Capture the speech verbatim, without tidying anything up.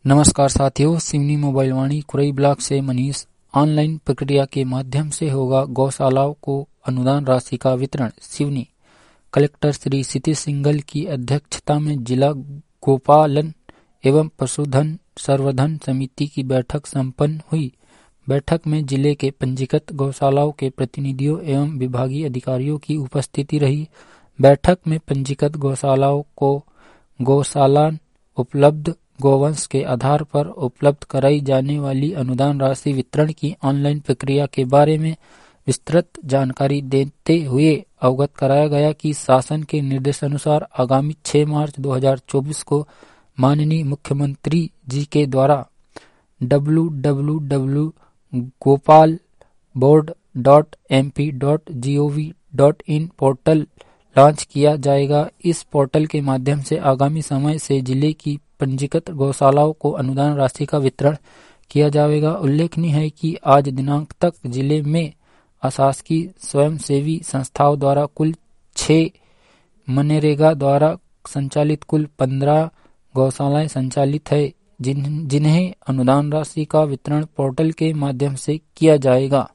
नमस्कार साथियों, Seoni mobile Vaani Kurai block से मनीष। ऑनलाइन प्रक्रिया के माध्यम से होगा गौशालाओं को अनुदान राशि का वितरण। सिवनी कलेक्टर श्री क्षितिज सिंघल की अध्यक्षता में जिला गोपालन एवं पशुधन संवर्धन समिति की बैठक संपन्न हुई। बैठक में जिले के पंजीकृत गौशालाओं के प्रतिनिधियों एवं विभागीय अधिकारियों की उपस्थिति रही। बैठक में पंजीकृत गौशालाओं को गौशाला उपलब्ध गोवंश के आधार पर उपलब्ध कराई जाने वाली अनुदान राशि वितरण की ऑनलाइन प्रक्रिया के बारे में विस्तृत जानकारी देते हुए अवगत कराया गया कि शासन के निर्देशानुसार आगामी छह मार्च दो हज़ार चौबीस को माननीय मुख्यमंत्री जी के द्वारा W W W dot Gopal board dot M P dot G O V dot in portal launch किया जाएगा। इस पोर्टल के माध्यम से आगामी समय से जिले की पंजीकृत गौशालाओं को अनुदान राशि का वितरण किया जाएगा। उल्लेखनीय है कि आज दिनांक तक जिले में अशासकीय स्वयंसेवी संस्थाओं द्वारा कुल छह, मनरेगा द्वारा संचालित कुल पंद्रह गौशालाएं संचालित है, जिन जिन्हें अनुदान राशि का वितरण पोर्टल के माध्यम से किया जाएगा।